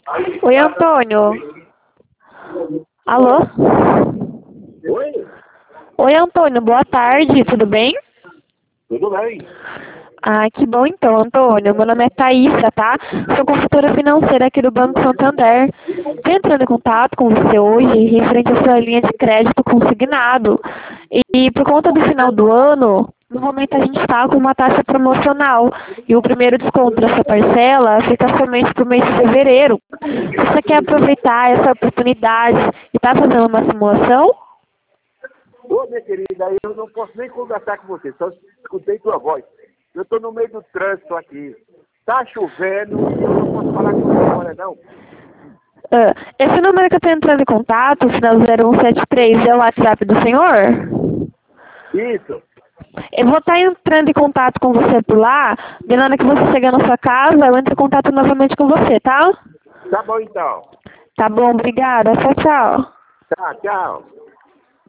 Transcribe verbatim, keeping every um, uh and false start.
Oi, Antônio. Alô? Oi? Oi, Antônio, boa tarde, tudo bem? Tudo bem? Ah, que bom então, Antônio. Meu nome é Thaísa, tá? Sou consultora financeira aqui do Banco Santander. Estou entrando em contato com você hoje referente à sua linha de crédito consignado. E, e por conta do final do ano, no momento a gente está com uma taxa promocional. E o primeiro desconto dessa parcela fica somente para o mês de fevereiro. Você quer aproveitar essa oportunidade e está fazendo uma simulação? Ô, minha querida, eu não posso nem conversar com você, só escutei tua voz. Eu estou no meio do trânsito aqui. Tá chovendo e eu não posso falar com você agora, não. Ah, esse número que eu estou entrando em contato, o final zero um sete três, é o WhatsApp do senhor? Isso. Eu vou estar entrando em contato com você por lá, de nada que você chegar na sua casa, eu entro em contato novamente com você, tá? Tá bom, então. Tá bom, obrigada. Tchau, tchau. Tá, tchau.